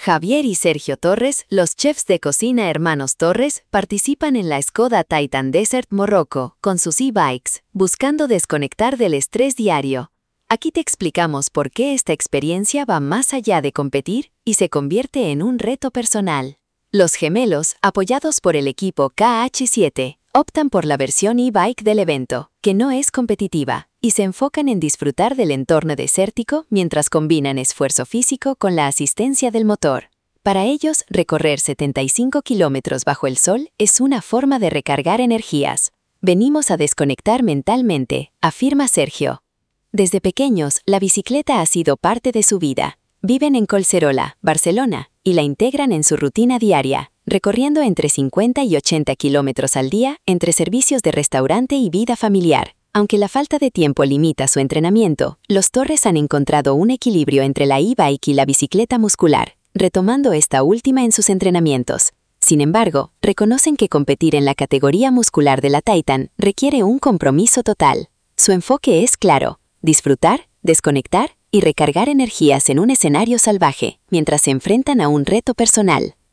Javier y Sergio Torres, los chefs de cocina hermanos Torres, participan en la Skoda Titan Desert Morocco con sus e-bikes, buscando desconectar del estrés diario. Aquí te explicamos por qué esta experiencia va más allá de competir y se convierte en un reto personal. Los gemelos, apoyados por el equipo KH7, optan por la versión e-bike del evento, que no es competitiva, y se enfocan en disfrutar del entorno desértico mientras combinan esfuerzo físico con la asistencia del motor. Para ellos, recorrer 75 kilómetros bajo el sol es una forma de recargar energías. Venimos a desconectar mentalmente, afirma Sergio. Desde pequeños, la bicicleta ha sido parte de su vida. Viven en Collserola, Barcelona, y la integran en su rutina diaria, recorriendo entre 50 y 80 kilómetros al día entre servicios de restaurante y vida familiar. Aunque la falta de tiempo limita su entrenamiento, los Torres han encontrado un equilibrio entre la e-bike y la bicicleta muscular, retomando esta última en sus entrenamientos. Sin embargo, reconocen que competir en la categoría muscular de la Titan requiere un compromiso total. Su enfoque es claro: disfrutar, desconectar y recargar energías en un escenario salvaje, mientras se enfrentan a un reto personal.